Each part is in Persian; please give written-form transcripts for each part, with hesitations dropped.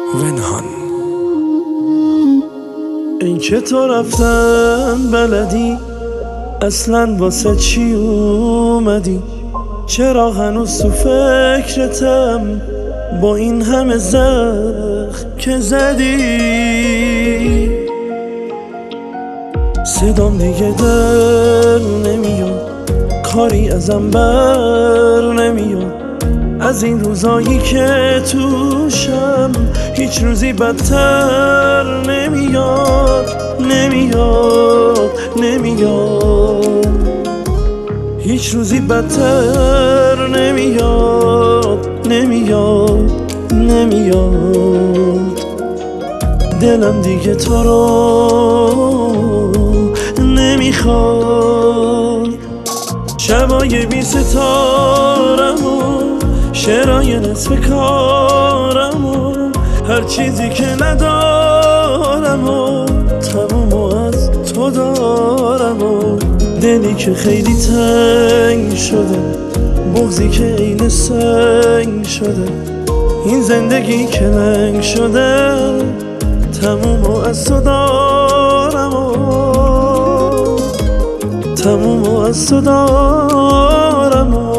ونهان. این که تو رفتن بلدی اصلا واسه چی اومدی؟ چرا هنوز تو فکرتم با این همه زخم که زدی؟ صدام دیگه در نمیاد، کاری ازم بر نمیاد، از این روزایی که توشم هیچ روزی بدتر نمیاد. هیچ روزی بدتر نمیاد. دلم دیگه تو رو نمیخواد. شبای بی ستارم و شعرهای نصف کارم و هر چیزی که ندارم و تموم از تو دارم و دلی که خیلی تنگ شده، بغضی که عین سنگ شده، این زندگی که لنگ شده، تموم از تو دارم و تموم از تو دارم و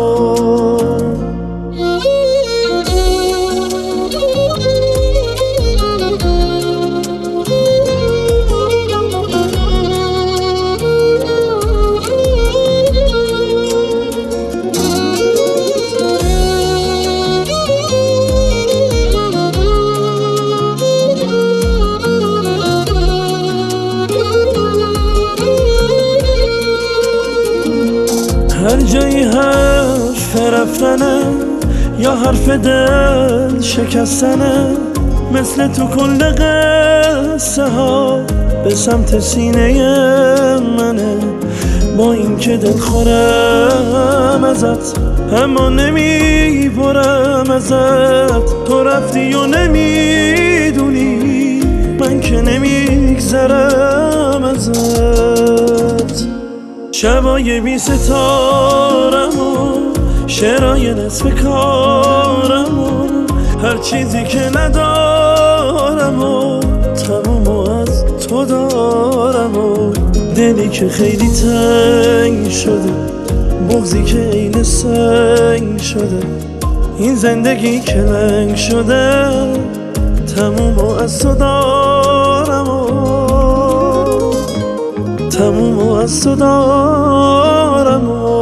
هر جایی حرف رفتنه یا حرف دل شکستنه، مثل تو کل قصه ها به سمت سینه منه. با این که دل خورم ازت اما نمیبرم ازت، تو رفتی و نمیدونی من که نمیگذرم ازت. شبای بی ستارم و شعرهای نصف کارم و هر چیزی که ندارم و تموم از تو دارم و دلی که خیلی تنگ شده، بغضی که عین سنگ شده، این زندگی که لنگ شده، تموم از تو دارم و تموم از تو دارم و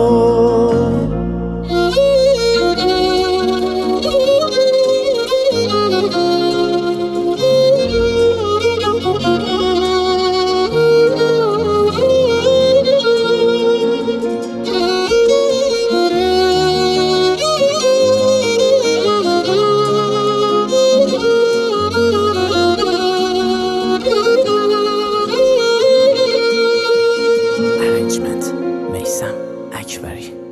میثم اکبری.